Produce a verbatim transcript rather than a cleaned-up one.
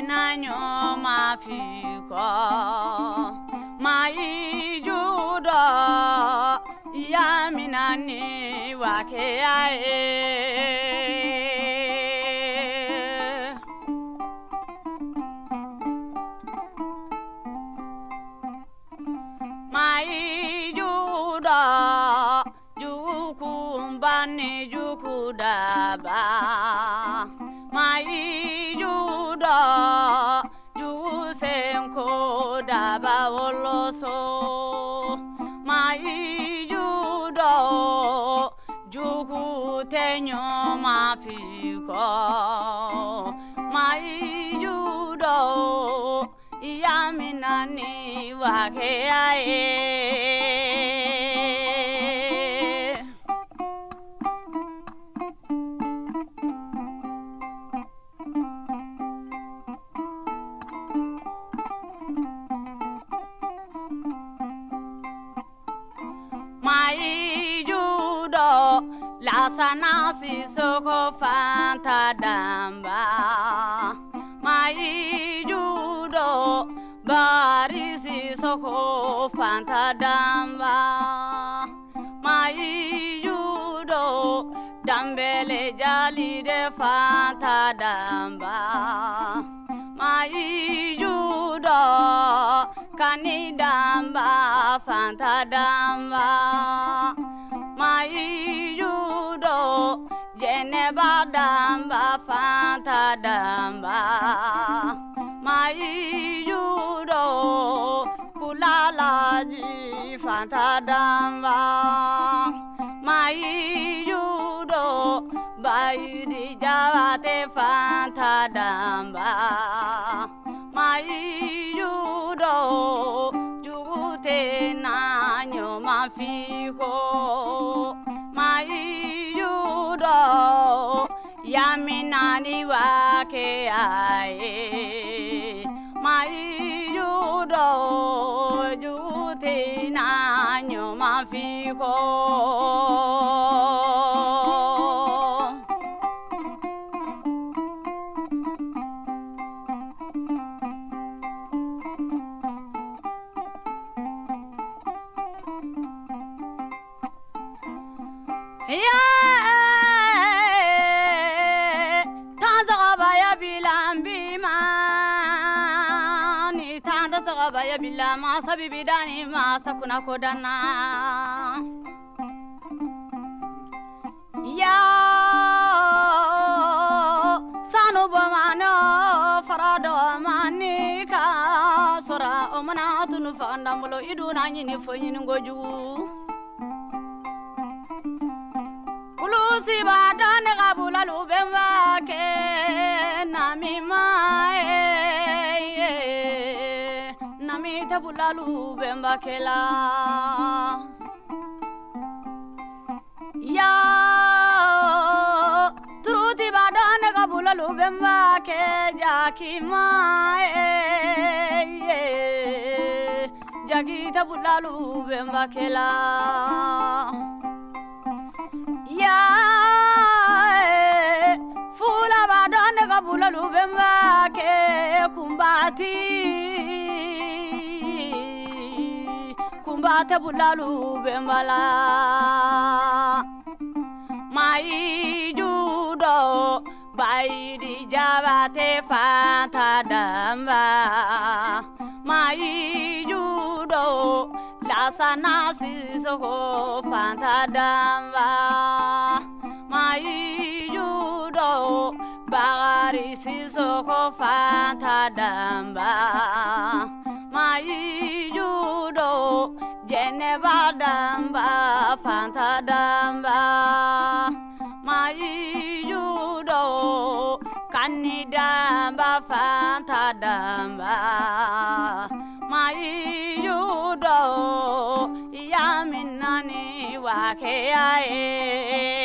nanyo mafiko mai judo yaminani wakeae mai judo jukumbani jukudaba mai judo jusenko daba woloso mai judo jukutenyo mafiko mai judo yaminani wakeae mai judo lasana sisoko fanta damba mai judo bari sisoko fanta damba mai judo dambele jali de fanta damba mai judo kani damba fanta damba mai judo jeneba damba fanta damba mai judo kulala ji fanta damba mai judo bayri jawate fanta damba mai judo jute nanyo mafiko mai judo yaminani wake ae mai judo jute nanyo mafiko baya bila masa bibidani masa kuna kodana ya sanu bamano farado manika sora omana tunu fandamlo iduna nyini fonyini ngoju kulusi badane kabula lubemba ke namimae namita bulalu bemba kela ya truti badane kabulalu bemba ke jakimae jagita bulalu bemba kela ya fula badane kabulalu bemba ke kumbati kumbate bulalu bembala mai judo bayri jabate fanta damba mai judo lasana sisoko fanta damba mai judo bagari sisoko fanta damba mai judo jeneba damba fanta damba mai judo kani damba fanta damba mai judo yaminani wakeae